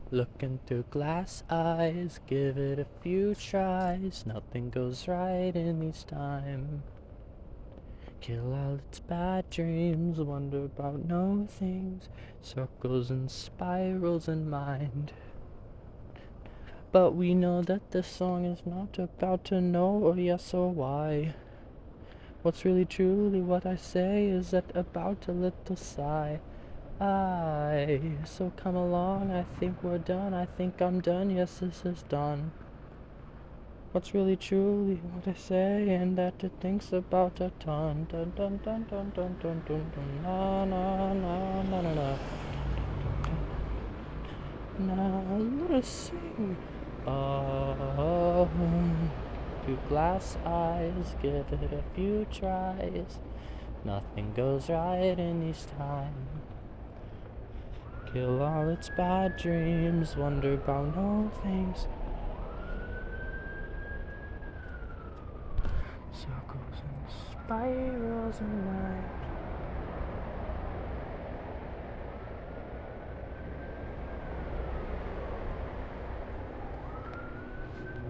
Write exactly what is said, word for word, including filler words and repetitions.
Look into glass eyes, give it a few tries. Nothing goes right in these times. Kill all its bad dreams, wonder about no things, circles and spirals in mind. But we know that this song is not about to know or yes or why. What's really truly what I say is that about a little sigh. I so come along, I think we're done, I think I'm done, yes this is done. What's really truly what I say, and that it thinks about a ton. Dun dun dun dun dun dun dun dun na na na na na na. Now let us sing. Oh, through glass eyes, give it a few tries. Nothing goes right in these times. Kill all its bad dreams, wonder about no things. Circles and spirals in light.